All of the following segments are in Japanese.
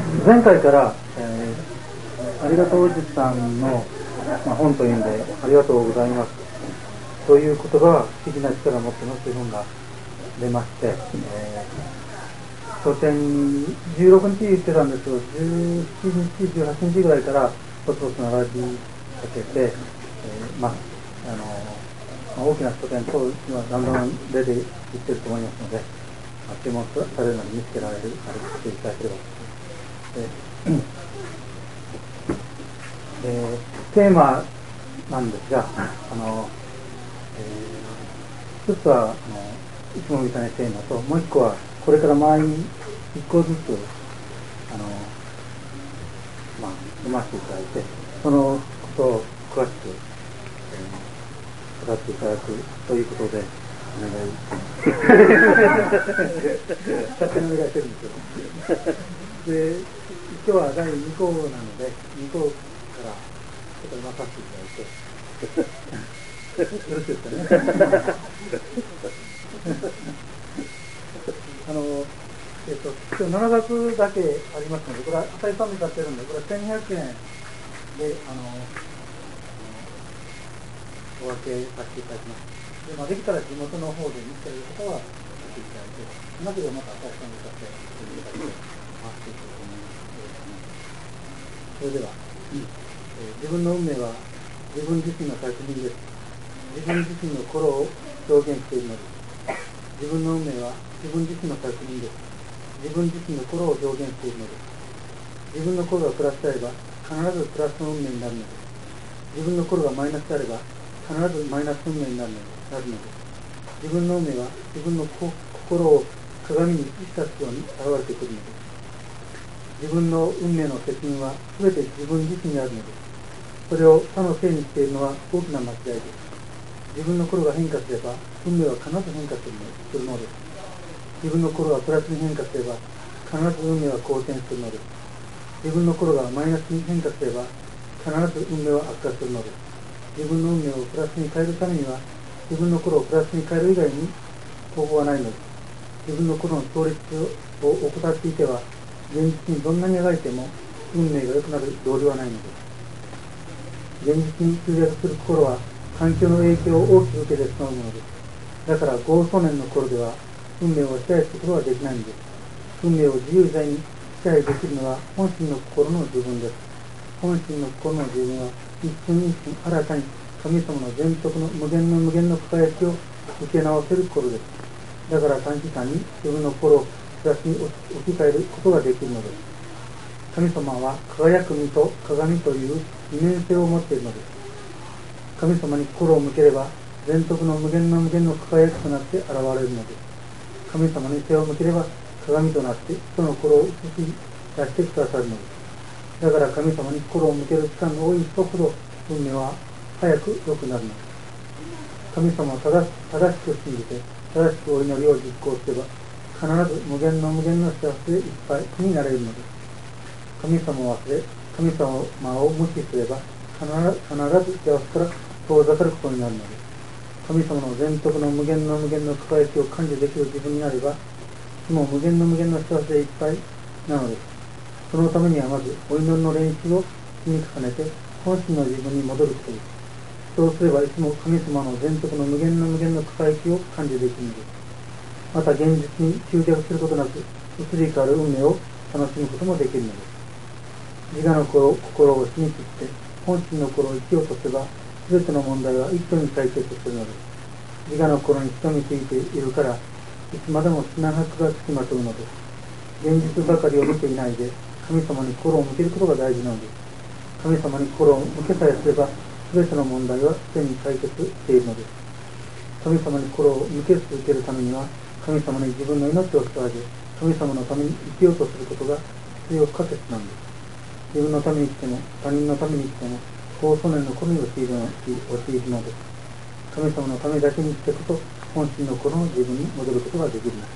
前回から、ありがとうおじさんの、本というんで、ありがとうございますという言葉は不思議な力を持ってますという本が出まして、書店に16日言ってたんですけど、17日、18日ぐらいからポツポツ並びかけて、大きな書店等にはだんだん出ていってると思いますので、注文されるのに見つけられる、していただければテーマなんですが、一つはいつもみたいなテーマと、もう一個はこれから毎日一個ずつ読ませていただいて、そのことを詳しく、語っていただくということでお願い勝手にお願いしてるんですけどで、今日は第2項なので2項からちょっと読まさせていただいてよろしいですかね今日7冊だけありますので、これは浅井さんに買ってるんで、これは1200円でお分けさせていただきます。で、できたら地元の方で見つける方は見ていただいて、なければまた浅井さんに買っていただいて回していこうと思います。それでは、自分の運命は自分自身の作品です。自分自身の心を表現しているのです。自分の運命は自分自身の作品です。自分自身の心を表現しているのです。自分の心がプラスであれば必ずプラスの運命になるのです。自分の心がマイナスであれば必ずマイナス運命になるのです。自分の運命は自分の心を鏡に映したように現れてくるのです。自分の運命の責任は全て自分自身にあるのです。それを他のせいにしているのは大きな間違いです。自分の心が変化すれば運命は必ず変化するのです。自分の心がプラスに変化すれば必ず運命は好転するのです。自分の心がマイナスに変化すれば必ず運命は悪化するのです。自分の運命をプラスに変えるためには自分の心をプラスに変える以外に方法はないのです。自分の心の調律を怠っていては現実にどんなに描いても運命が良くなる道理はないのです。現実に集約する心は環境の影響を大きく受けてしまうものです。だから豪壮年の頃では運命を支配することはできないんです。運命を自由自在に支配できるのは本心の心の自分です。本心の心の自分は一瞬一瞬新たに神様の全徳の無限の輝きを受け直せる心です。だから短期間に自分の心をプラスに置き換えることができるのです。神様は輝く身と鏡という二面性を持っているのです。神様に心を向ければ全徳の無限の輝きとなって現れるのです。神様に背を向ければ鏡となって人の心を映し出してくださるのです。だから神様に心を向ける時間の多い人ほど運命は早く良くなるのです。神様を正しく信じて正しくお祈りを実行すれば必ず無限の幸せでいっぱいになれるのです。神様を忘れ神様を無視すれば必ず幸せから遠ざかることになるのです。神様の全徳の無限の輝きを感じできる自分になれば、いつも無限の幸せでいっぱいなのです。そのためにはまずお祈りの練習を積み重ねて本心の自分に戻ることです。そうすればいつも神様の全徳の無限の輝きを感じできるのです。また現実に執着することなく移り変わる運命を楽しむこともできるのです。自我の心を死に切って本心の心を生きようとすれば全ての問題は一挙に解決するのです。自我の心に潜みついているからいつまでも砂箔がつきまとうのです。現実ばかりを見ていないで神様に心を向けることが大事なのです。神様に心を向けさえすれば全ての問題はすでに解決しているのです。神様に心を向け続けるためには神様に自分の命を捧げ神様のために生きようとすることが必要不可欠なんです。自分のために生きても他人のために生きても高祖年の頃に陥るのです。神様のためだけに生きてこそ本心の心の自分に戻ることができるのです。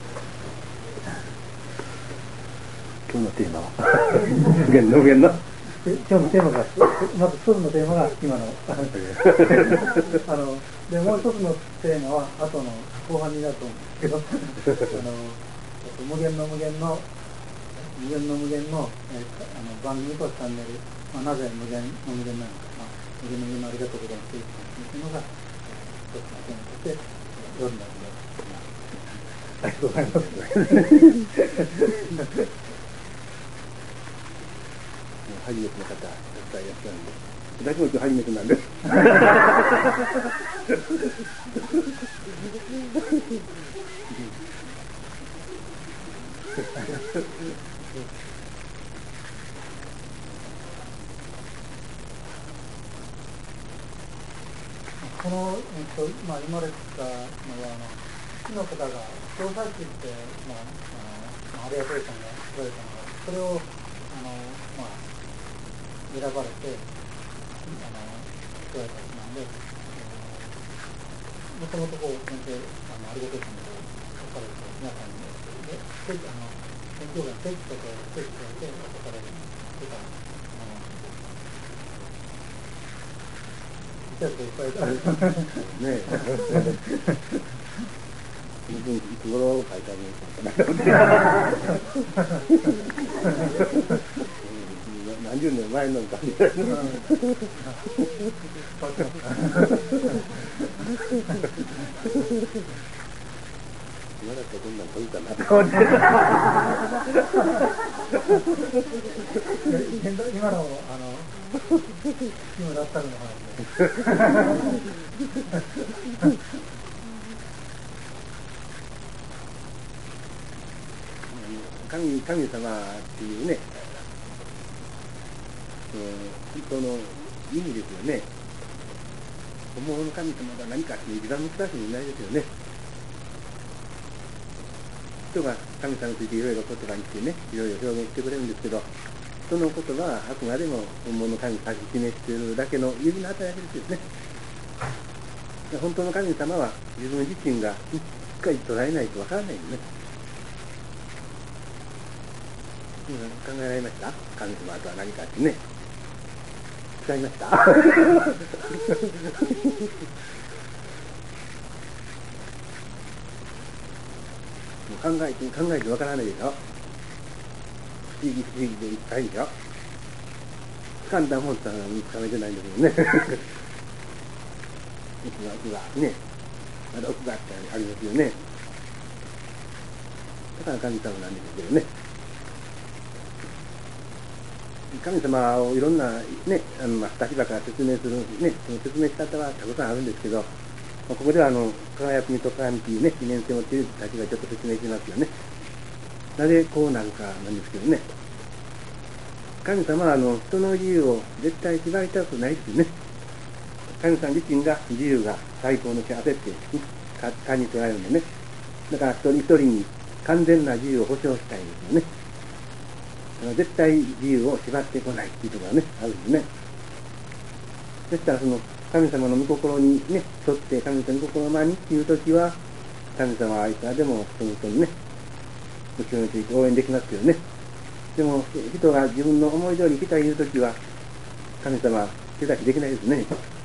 今日のテーマは無限の今日のテーマが、まず一つのテーマが今のでもう一つのテーマは後の後半になると思うんですけど無限の番組とチャンネル、なぜ無限の無限なのか、無限の無限のありがとうございますというのが一つのテーマとして夜になります。ありがとうございます。 初めての方、たくさんいらっしゃるんで、私も今日初めてなんです。 この、今列したのは市の方が調査室って、ありがとうさんが言われたのが、それを選ばれて言われたので、もともとこう先生ありがとうさんが書かれて皆さんに勉強がテキストとテキストで書かれてたいっぱいあるねえ。いつ頃書いてあるのか何十年前のかみたいな。今だったらこんなん撮るかなって思って。 今の今だったの話神様っていうね、本当の意味ですよね。本物の神様が何かっていう一番難しい問題ですよね。人が神様についていろいろ言葉にしてね、いろいろ表現してくれるんですけど、その言葉はあくまでも本物の神様を示しているだけの指の働きですね。本当の神様は自分自身がしっかり捉えないとわからないよね。考えられました？神様とは何かってね。使いました考えてわからないでしょ。不思議でいっぱいでしょ。簡単もんったら見つかめてないんだけどね。奥がね、まだ奥がありますよね。だから神様なんですけどね。神様をいろんなね、立場から説明するね、その説明仕方はたくさんあるんですけど、ここでは輝きと鏡というね、記念性を持っている立場をちょっと説明しますよね。なぜこうなるかなんですけどね。神様は人の自由を絶対縛りたくないですよね。神様自身が自由が最高の幸せって感じ取られるんでね。だから一人一人に完全な自由を保障したいですよね。絶対自由を縛ってこないっていうところがね、あるんですね。ですからその神様の御心にね、沿って神様の御心の前にっていうときは、神様はいくらでもその人にね、後ろについて応援できますよね。でも人が自分の思い通りに来たいいうときは、神様は手出しできないですね。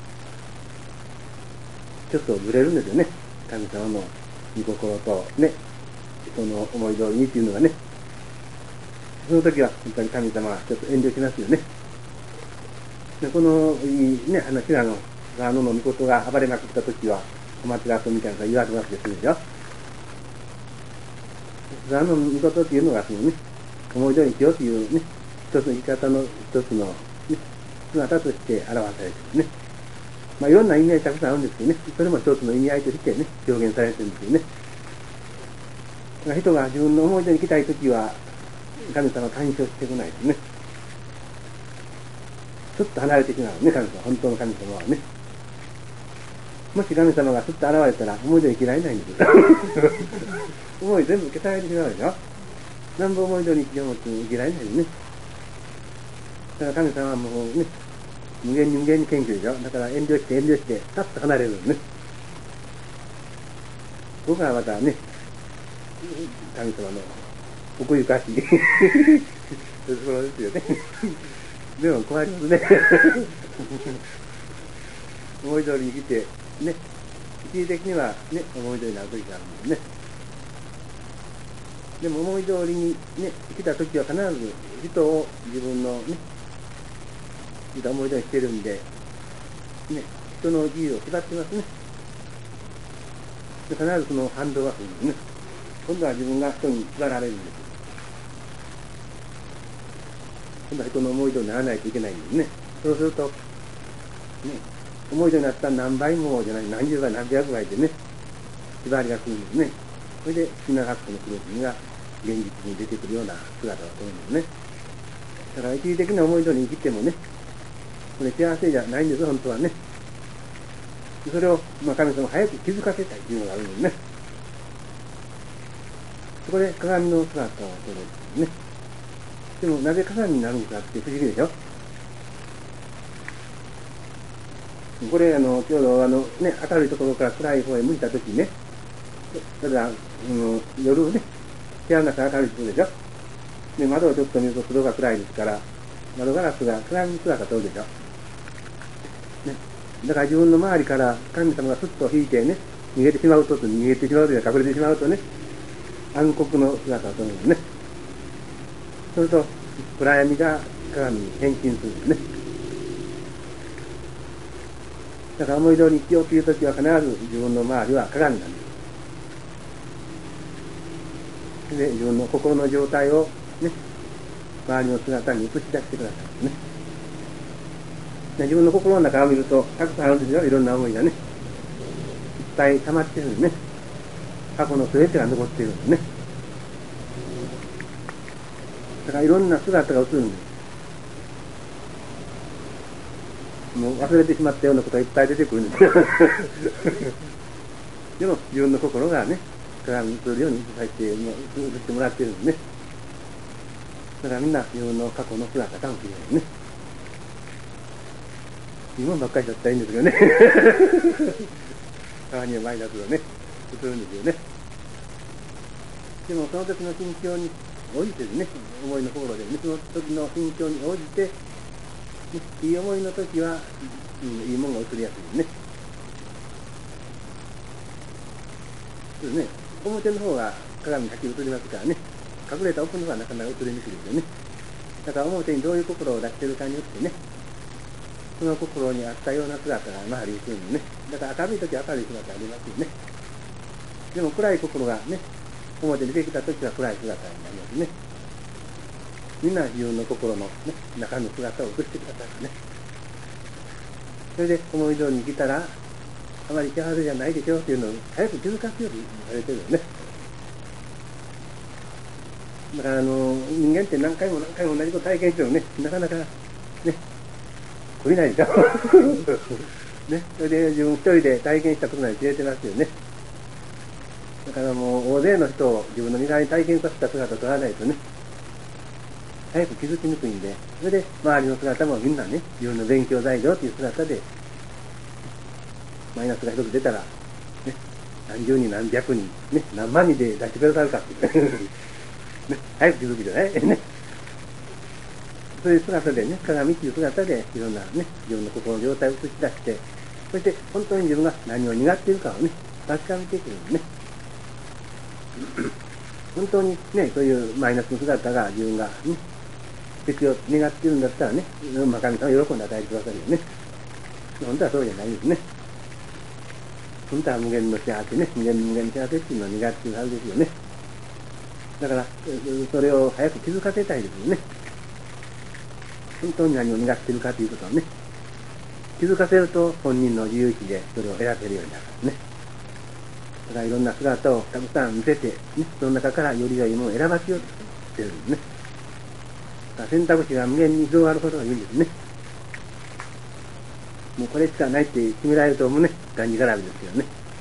ちょっとずれるんですよね。神様の御心とね、人の思い通りにっていうのがね。その時は本当に神様はちょっと遠慮しますよね。でこのね、シラの側の御事が暴れまくった時は、お祭り遊びみたいなのが言われるわけですよ。側の御事っていうのがそのね、思い通りにしようというね、一つの生き方の一つの、ね、姿として表されてるんですね。いろんな意味合いたくさんあるんですけどね、それも一つの意味合いとしてね、表現されてるんですよね。だから人が自分の思い通りに来たい時は、神様は干渉してこないですね。ちょっと離れてしまうね、神様、本当の神様はね。もし神様がすっと現れたら、思い通りに生きられないんですよ。思い全部消されてしまうでしょ。何本思い通りに生きようと生きられないよね。だから神様はもうね、無限に謙虚でしょ。だから遠慮して、さっと離れるのね。僕はまたね、神様の奥ゆかしいところですよね。 でも怖いですね。思い通りに来て、ね、一時的にはね、思い通りになる時があるんですね。でも思い通りにね、来た時は必ず人を自分のね、思い通りにしてるんで、ね、人の自由を縛ってますね。で必ずその反動が来るんですね。今度は自分が人に縛られるんです。今度は人の思い通りにならないといけないんですね。そうすると、ね、思い通りになった何倍もじゃない、何十倍何百倍でね、縛りが来るんですね。それで品格の黒字が現実に出てくるような姿だと思うんですね。だから一時的な思い通りに生きてもね、これ幸せじゃないんです、本当はね。それを、神様が早く気づかせたいというのがあるんですね。そこで鏡の姿を撮るんですね。でもなぜ鏡になるのかって不思議でしょ。これちょうど明るいところから暗い方へ向いたときね、ただ、夜ね、部屋の中明るいところでしょ。で、窓をちょっと見ると外が暗いですから、窓ガラスが鏡に姿を撮るでしょ。ね、だから自分の周りから神様がすっと引いてね、逃げてしまうと隠れてしまうとね、暗黒の姿を撮るんですね。そうすると暗闇が鏡に変身するんですね。だから思い通りに生きようというときは必ず自分の周りは鏡なんです。で、自分の心の状態をね、周りの姿に映し出してくださいますね。で、自分の心の中を見るとたくさんあるんですよ、いろんな思いがね。いっぱい溜まってるんですね。過去の全てが残っているんですね。だからいろんな姿が映るんです。もう忘れてしまったようなことがいっぱい出てくるんですよ。でも自分の心がね、鏡に映るように映してもらっているんですね。だからみんな自分の過去の姿かもしれないね。いいもんばっかりだったらいいんですけどね。たまにはマイナスがね、映るんですよね。でもその時の心境に応じてですね、思いの心でね、その時の心境に応じて、いい思いの時は、いいものが映りやすいですね。そうですね。表の方が鏡に先に映りますからね。隠れた奥の方がなかなか映りにくいですよね。だから表にどういう心を出しているかによってね、その心に合ったような姿が周りに映るんでね。だから明るい時は明るい姿ありますよね。でも暗い心がね、表に出てきた時は暗い姿になりますね。みんな自分の心の、ね、中の姿を映してくださいね。それで思い通りに来たら、あまり幸せじゃないでしょっていうのを早く気づかせようと言われてるよね。だから人間って何回も同じこと体験してもね、なかなかね、懲りないでしょ。ね、それで自分一人で体験したことなんて知れてますよね。だからもう大勢の人を自分の身側に体験させた姿を撮らないとね、早く気づきにくいんで、それで周りの姿もみんなね、自分の勉強材料という姿で、マイナスが一つ出たら、ね、何十人何百人、ね、何万人で出してくださるかっていう、ね、早く気づくじゃないね。そういう姿でね、鏡という姿でいろんなね、自分の心の状態を映し出して、そして本当に自分が何を願っているかをね、確かめていくんですね。本当にね、そういうマイナスの姿が自分がね、敵を願っているんだったらね、神様は喜んで与えてくださるよね。本当はそうじゃないですね。本当は無限の幸せね、無限の幸せっていうのを願っているはずですよね。だから、それを早く気づかせたいですよね。本当に何を願っているかということをね、気づかせると本人の自由意志でそれを選べるようになるんですね。だからいろんな姿をたくさん見せて、ね、その中からより良いものを選ばせようとしてるんですね。だから選択肢が無限に広がることがいいんですね。もうこれしかないって決められるともうね、がんじがらめですよね。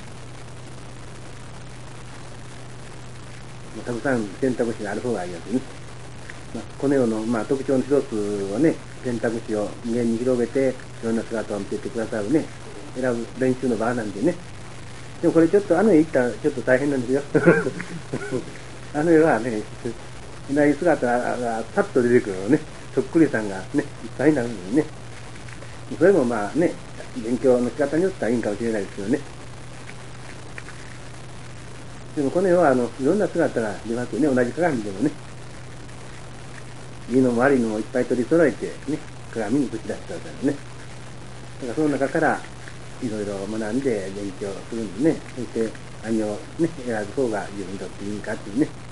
もうたくさん選択肢がある方がいいわけね。この世の、特徴の一つはね、選択肢を無限に広げて、いろんな姿を見せてくださるね、選ぶ練習の場なんでね。でもこれちょっとへ行ったらちょっと大変なんですよ。へはね、同じ姿がパッと出てくるのね。 そっくりさんがね、いっぱいになるのでね。それもまあね、勉強の仕方によってはいいんかもしれないですけどね。でもこの世はいろんな姿が出ますよね。同じ鏡でもね。いいのも悪いのもいっぱい取り揃えてね、鏡にぶち出したわけですね。だからその中からいろいろ学んで勉強するんでね、そして何をね、選ぶ方が自分にとっていいかっていうね、